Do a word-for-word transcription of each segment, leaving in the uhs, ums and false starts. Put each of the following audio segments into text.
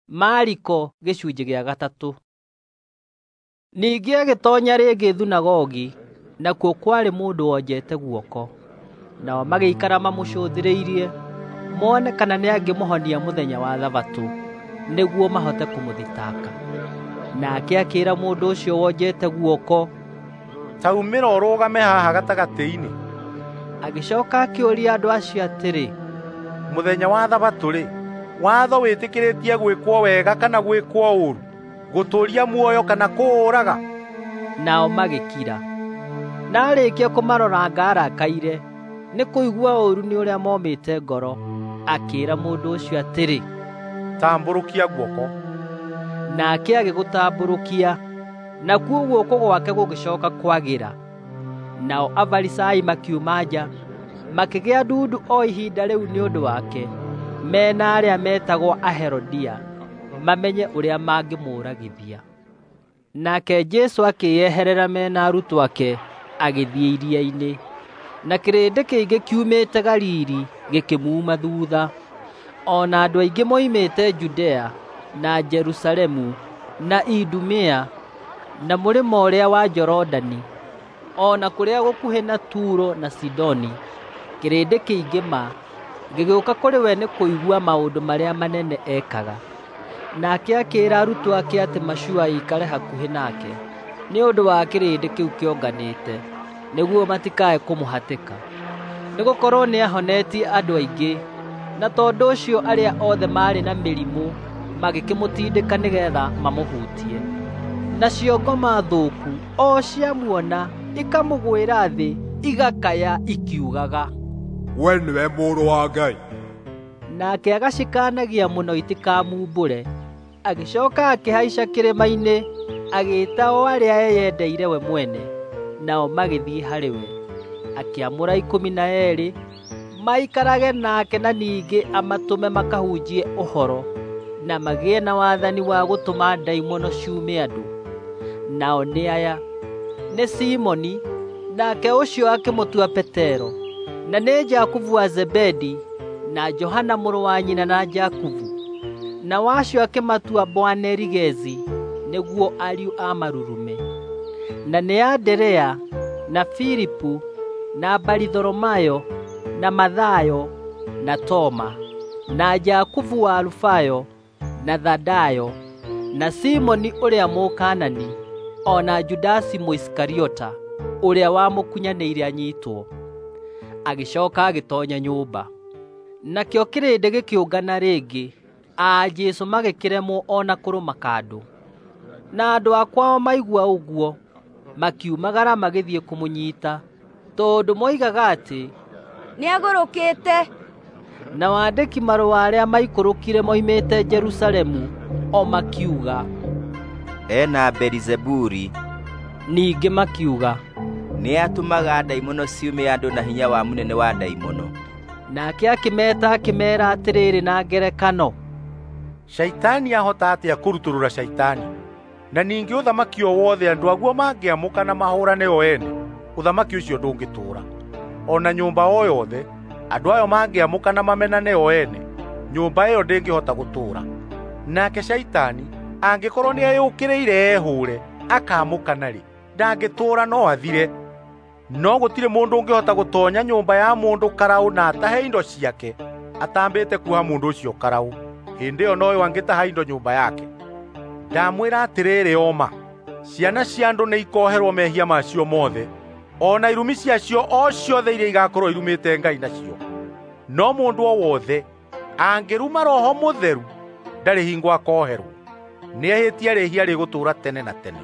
Mariko gĩcunjĩ gĩa gatatũ. Ningĩ agĩtonya rĩngĩ thunagogi, nakuo kwarĩ mũndũ wonjete guoko. Nao magĩikara mamũcũthĩrĩirie mone kana nĩangĩmũhonia mũthenya wa Thabatũ, nĩguo mahote kũmũthitanga. Nake akĩĩra mũndũ ũcio wonjete guoko, taumĩra ũrũgame haha gatagatĩ-inĩ. Agĩcooka akĩũria andũ acio atĩrĩ, mũthenya wa Thabatũ-rĩ, watho wĩtĩkĩrĩtie gwĩkwo wega kana gwĩkwo ũũru, gũtũũria muoyo kana kũũraga? Nao magĩkira. Narĩkia kũmaroranga arakaire, nĩ kũigua ũũru nĩ ũrĩa momĩte ngoro, akĩĩra mũndũ ũcio atĩrĩ, tambũrũkia guoko. Nake agĩgũtambũrũkia, nakuo guoko gwake gũgĩcooka kwagĩra. Nao Afarisai makiuma nja, makĩgĩa ndundu o ihinda rĩu nĩ ũndũ wake, mena arĩa metagwo Aherodia, mamenye ũrĩa mangĩmũragithia. Nake Jesũ akĩyeherera mena arutwo ake, agĩthiĩ iria-inĩ. Na kĩrĩndĩ kĩingĩ kiumĩte Galili gĩkĩmuuma thutha, ona andũ aingĩ moimĩte Judea na Jerusalemu na Idumea na mũrĩmo ũrĩa wa Jorodani, ona kũrĩa gũkuhĩ na Turo na Sidoni. Kĩrĩndĩ kĩingĩ ma gĩgĩũka kũrĩ we nĩ kũigua maũndũ marĩa manene ekaga. Nake akĩĩra arutwo ake atĩ macua ikare hakuhĩ nake, nĩ ũndũ wa kĩrĩndĩ kĩu kĩonganĩte, nĩguo matikae kũmũhatĩka. Nĩgũkorwo nĩahonetie andũ aingĩ, na tondũ ũcio arĩa othe marĩ na mĩrimũ magĩkĩmũtindĩka nĩgetha mamũhutie. Nacio ngoma thũku o ciamuona ikamũgwĩra thĩ, igakaya ikiugaga, we nĩwe mũrũ wa Ngai. Nake agacikanagia mũno itikamumbũre. Agĩcooka akĩhaica kĩrĩma-inĩ, agĩĩta o arĩa eyendeire we mwene, nao magĩthiĩ harĩ we. Akĩamũra ikũmi na eerĩ maikarage nake, na ningĩ amatũme makahunjie ũhoro, na magĩe na wathani wa gũtũma ndaimono ciume andũ. Nao nĩ aya: nĩ Simoni, nake ũcio akĩmũtua Petero, na nĩ Jakubu wa Zebedi, na Johana mũrũ wa nyina na Jakubu, na wacio akĩmatua Boanerigezi, nĩguo ariũ a Marurume, na nĩ Anderea na Filipu na Baritholomayo na Mathayo na Toma na Jakubu wa Alufayo na Thadayo na Simoni ũrĩa Mũkanani, ona Judasi Mũisikariota ũrĩa wamũkunyanĩire anyitwo. Agĩcooka agĩtonya nyũmba. Nakĩo kĩrĩndĩ gĩkĩũngana rĩngĩ, a Jesũ magĩkĩremwo ona kũrũma kandũ. Na andũ a kwao maigua ũguo, makiumagara magĩthiĩ kũmũnyiita, tondũ moigaga atĩ nĩagũrũkĩte. Na wandĩki marũa arĩa maikũrũkire moimĩte Jerusalemu o makiuga, ena Beelizebuli. Ningĩ makiuga, nĩ atũmaga ndaimono ciume andũ na hinya wa mũnene wa ndaimono. Nake akĩmeta akĩmeera atĩrĩrĩ na ngerekano, Shaitani ahota atĩa kũrutũrũra shaitani? Na ningĩ ũthamaki o wothe andũ aguo mangĩamũka na mahũrane o ene, ũthamaki ũcio ndũngĩtũũra. Ona nyũmba o yothe andũ ayo mangĩamũka na mamenane o ene, nyũmba ĩyo ndĩngĩhota gũtũũra. Nake shaitani angĩkorwo nĩeyũkĩrĩire ehũũre akamũkana-rĩ, ndangĩtũũra, no athire. No gũtirĩ mũndũ ũngĩhota gũtonya nyũmba ya mũndũ karaũ na atahe indo ciake atambĩte kuoha mũndũ ũcio karaũ. Hĩndĩ ĩyo noyo angĩtaha indo nyũmba yake. Ndamwĩra atĩrĩrĩ oma, ciana cia andũ nĩ ikoherwo mehia macio mothe, ona irumi ciacio o ciothe iria igakorwo irumĩte Ngai nacio. No mũndũ o wothe angĩruma Roho Mũtheru ndarĩ hingo akoherwo. Nĩehĩtie rĩhia rĩgũtũũra tene na tene.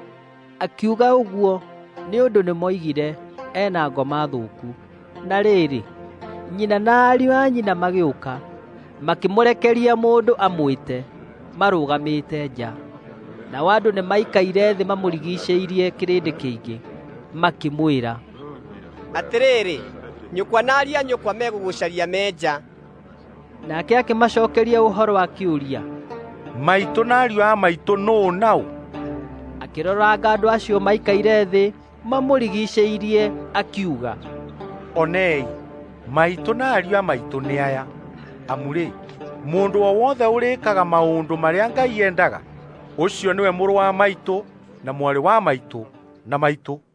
Akiuga ũguo nĩ ũndũ nĩmoigire ena ngoma thũku. Na rĩrĩ, nyina na ariũ a nyina magĩũka, makĩmũrekeria mũndũ amwĩte, marũgamĩte nja. Nao andũ nĩmaikaire thĩ mamũrigicĩirie kĩrĩndĩ kĩingĩ, makĩmwĩra, atĩrĩrĩ, nyũkwa na ariũ a nyũkwa megũgũcaria menja. Nake akĩmacokeria ũhoro akĩũria, maitũ na ariũ a maitũ nũũ nao? Akĩroranga andũ acio maikaire thĩ mamũrigicĩirie, akiuga, onei, maitũ na ariũ a maitũ nĩ aya. Amurĩ, Mundu o wothe urikaga maundu maria Ngai endaga, ucio niwe mũrũ wa maitũ na mwarĩ wa maitũ na maitũ.